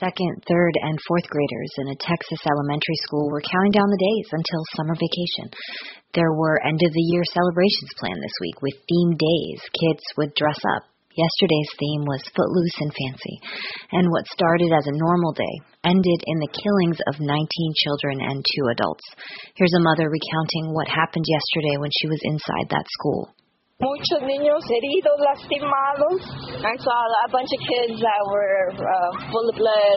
second, third, and fourth graders in a Texas elementary school were counting down the days until summer vacation. There were end-of-the-year celebrations planned this week with themed days. Kids would dress up. Yesterday's theme was footloose and fancy, and what started as a normal day ended in the killings of 19 children and 2 adults. Here's a mother recounting what happened yesterday when she was inside that school. Muchos niños heridos, lastimados. I saw a bunch of kids that were full of blood.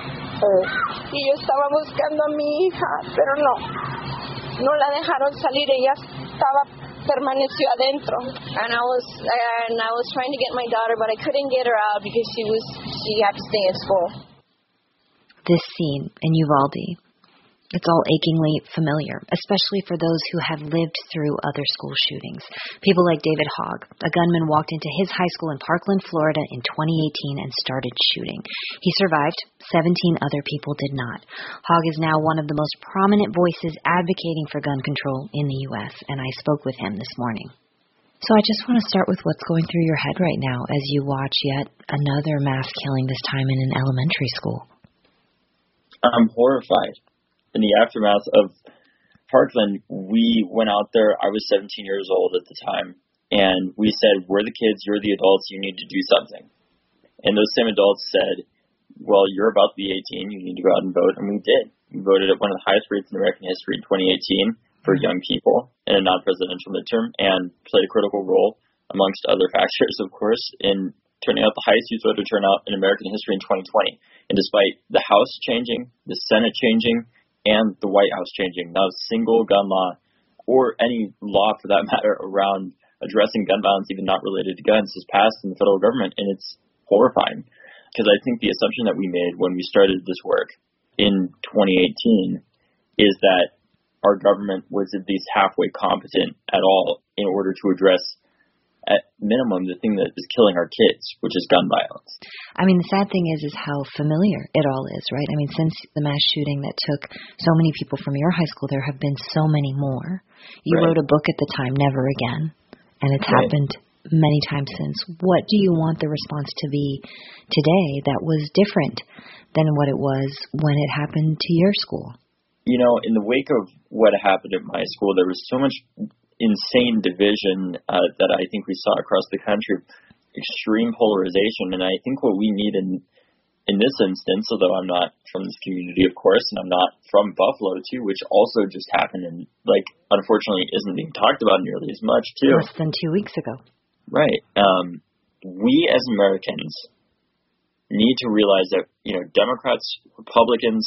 Y yo estaba buscando a mi hija, pero no la dejaron salir. Ella permaneció adentro. And I was trying to get my daughter, but I couldn't get her out because she had to stay at school. This scene in Uvalde, it's all achingly familiar, especially for those who have lived through other school shootings. People like David Hogg. A gunman walked into his high school in Parkland, Florida in 2018 and started shooting. He survived. 17 other people did not. Hogg is now one of the most prominent voices advocating for gun control in the U.S., and I spoke with him this morning. So I just want to start with what's going through your head right now as you watch yet another mass killing, this time in an elementary school. I'm horrified. In the aftermath of Parkland, we went out there. I was 17 years old at the time, and we said, we're the kids, you're the adults, you need to do something. And those same adults said, well, you're about to be 18, you need to go out and vote, and we did. We voted at one of the highest rates in American history in 2018 for young people in a non-presidential midterm, and played a critical role, amongst other factors, of course, in turning out the highest youth voter turnout in American history in 2020. And despite the House changing, the Senate changing, and the White House changing, not a single gun law, or any law for that matter, around addressing gun violence, even not related to guns, has passed in the federal government, and it's horrifying. Because I think the assumption that we made when we started this work in 2018 is that our government was at least halfway competent at all in order to address, at minimum, the thing that is killing our kids, which is gun violence. I mean, the sad thing is how familiar it all is, right? I mean, since the mass shooting that took so many people from your high school, there have been so many more. You wrote a book at the time, Never Again, and it's happened many times since. What do you want the response to be today that was different than what it was when it happened to your school? You know, in the wake of what happened at my school, there was so much insane division that I think we saw across the country, extreme polarization. And I think what we need in this instance, although I'm not from this community, of course, and I'm not from Buffalo, too, which also just happened and, unfortunately isn't being talked about nearly as much, too. Less than 2 weeks ago. Right. We as Americans need to realize that, Democrats, Republicans,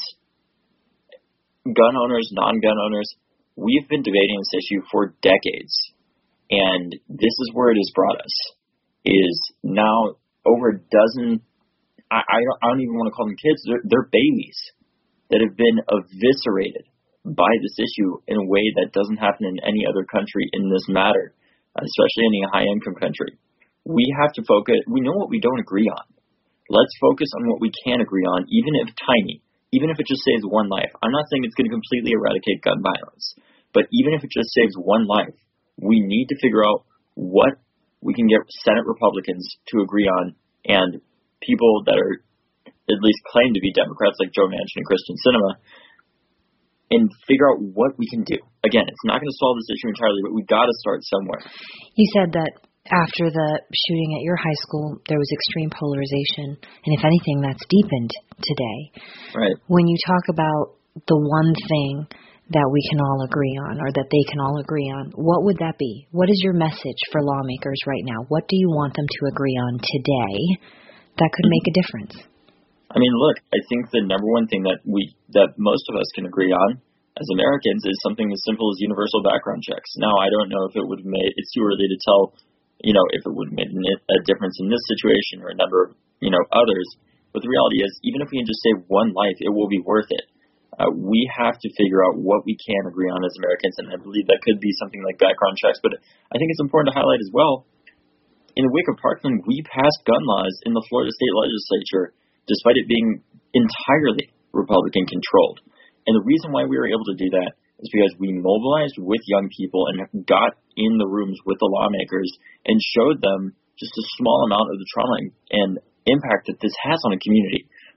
gun owners, non-gun owners, we've been debating this issue for decades, and this is where it has brought us, is now over a dozen, I don't even want to call them kids, they're babies that have been eviscerated by this issue in a way that doesn't happen in any other country in this matter, especially any high-income country. We have to focus, we know what we don't agree on. Let's focus on what we can agree on, even if tiny. Even if it just saves one life. I'm not saying it's going to completely eradicate gun violence, but even if it just saves one life, we need to figure out what we can get Senate Republicans to agree on, and people that are at least claim to be Democrats like Joe Manchin and Kristen Sinema, and figure out what we can do. Again, it's not going to solve this issue entirely, but we've got to start somewhere. You said that after the shooting at your high school, there was extreme polarization, and if anything, that's deepened today. Right. When you talk about the one thing that we can all agree on, or that they can all agree on, what would that be? What is your message for lawmakers right now? What do you want them to agree on today that could make a difference? I mean, look, I think the number one thing that most of us can agree on as Americans is something as simple as universal background checks. Now, I don't know if it would have made, it's too early to tell, if it would have made a difference in this situation or a number of, others. But the reality is, even if we can just save one life, it will be worth it. We have to figure out what we can agree on as Americans, and I believe that could be something like background checks. But I think it's important to highlight as well, in the wake of Parkland, we passed gun laws in the Florida state legislature, despite it being entirely Republican-controlled. And the reason why we were able to do that is because we mobilized with young people and got in the rooms with the lawmakers and showed them just a small amount of the trauma and impact that this has on a community.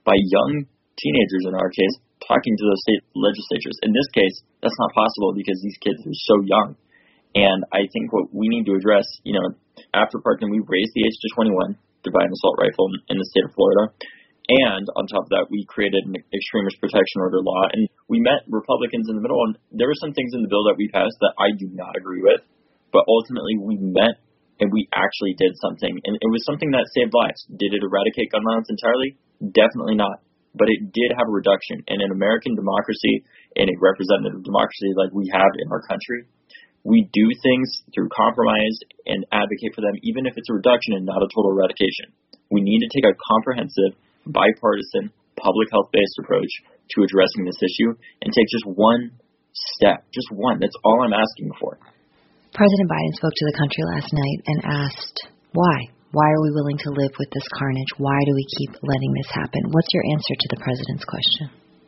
by young teenagers, in our case, talking to those state legislatures. In this case, that's not possible because these kids are so young. And I think what we need to address, after Parkland, we raised the age to 21 to buy an assault rifle in the state of Florida. And on top of that, we created an extremist protection order law. And we met Republicans in the middle, and there were some things in the bill that we passed that I do not agree with. But ultimately, we met and we actually did something. And it was something that saved lives. Did it eradicate gun violence entirely? Definitely not. But it did have a reduction. And in American democracy, in a representative democracy like we have in our country, we do things through compromise and advocate for them, even if it's a reduction and not a total eradication. We need to take a comprehensive, bipartisan, public health-based approach to addressing this issue and take just one step, just one. That's all I'm asking for. President Biden spoke to the country last night and asked, why? Why are we willing to live with this carnage? Why do we keep letting this happen? What's your answer to the president's question?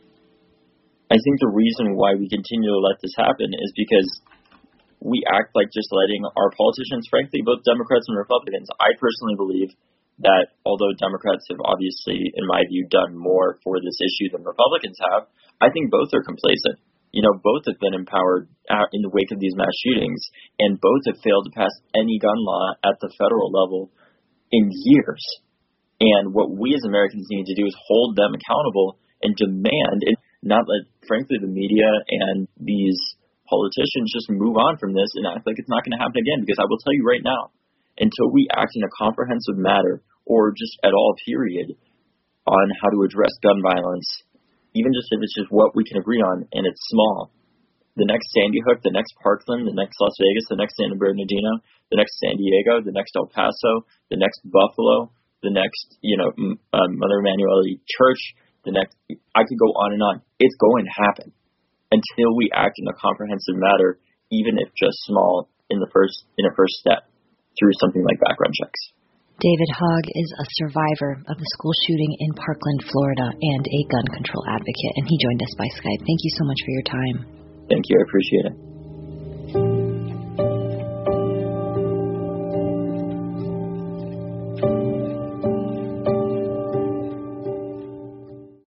I think the reason why we continue to let this happen is because we act like just letting our politicians, frankly, both Democrats and Republicans. I personally believe that although Democrats have obviously, in my view, done more for this issue than Republicans have, I think both are complacent. Both have been empowered in the wake of these mass shootings, and both have failed to pass any gun law at the federal level in years. And what we as Americans need to do is hold them accountable and demand, and not let, frankly, the media and these politicians just move on from this and act like it's not going to happen again. Because I will tell you right now, until we act in a comprehensive manner, or just at all, period, on how to address gun violence, even just if it's just what we can agree on, and it's small. The next Sandy Hook, the next Parkland, the next Las Vegas, the next San Bernardino, the next San Diego, the next El Paso, the next Buffalo, the next, Mother Emanuele Church, the next, I could go on and on. It's going to happen until we act in a comprehensive manner, even if just small in a first step through something like background checks. David Hogg is a survivor of the school shooting in Parkland, Florida, and a gun control advocate, and he joined us by Skype. Thank you so much for your time. Thank you. I appreciate it.